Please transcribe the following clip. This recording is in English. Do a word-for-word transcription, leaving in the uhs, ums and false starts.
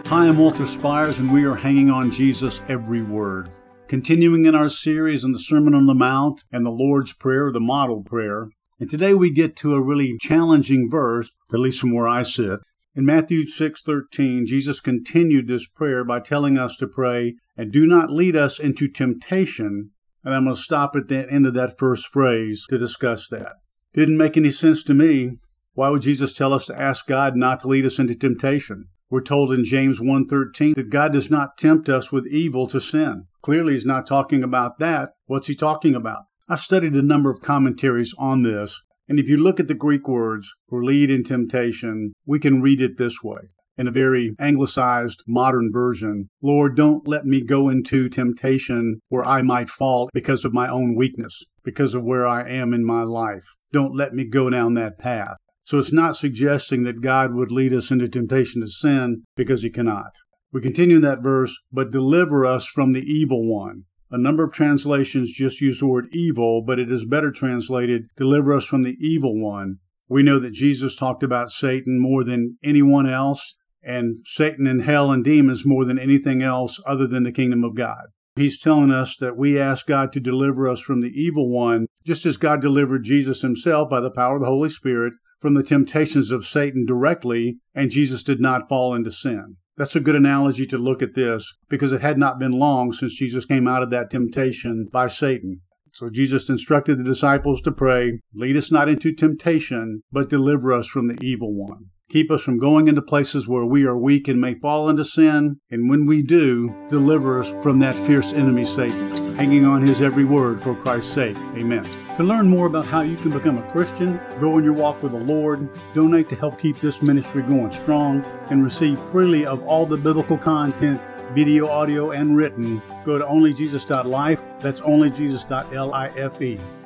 Hi, I'm Walter Spires, and we are hanging on Jesus' every word. Continuing in our series on the Sermon on the Mount and the Lord's Prayer, the model prayer. And today we get to a really challenging verse, at least from where I sit. In Matthew six thirteen, Jesus continued this prayer by telling us to pray, and do not lead us into temptation. And I'm going to stop at the end of that first phrase to discuss that. Didn't make any sense to me. Why would Jesus tell us to ask God not to lead us into temptation? We're told in James one thirteen that God does not tempt us with evil to sin. Clearly, he's not talking about that. What's he talking about? I've studied a number of commentaries on this, and if you look at the Greek words for lead in temptation, we can read it this way. In a very anglicized modern version, Lord, don't let me go into temptation where I might fall because of my own weakness, because of where I am in my life. Don't let me go down that path. So it's not suggesting that God would lead us into temptation to sin, because he cannot. We continue in that verse, but deliver us from the evil one. A number of translations just use the word evil, but it is better translated, deliver us from the evil one. We know that Jesus talked about Satan more than anyone else, and Satan and hell and demons more than anything else other than the kingdom of God. He's telling us that we ask God to deliver us from the evil one, just as God delivered Jesus himself by the power of the Holy Spirit from the temptations of Satan directly, and Jesus did not fall into sin. That's a good analogy to look at this, because it had not been long since Jesus came out of that temptation by Satan. So Jesus instructed the disciples to pray, lead us not into temptation, but deliver us from the evil one. Keep us from going into places where we are weak and may fall into sin, and when we do, deliver us from that fierce enemy Satan, hanging on his every word for Christ's sake. Amen. To learn more about how you can become a Christian, grow in your walk with the Lord, donate to help keep this ministry going strong, and receive freely of all the biblical content, video, audio, and written, go to only jesus dot life. That's only jesus dot life.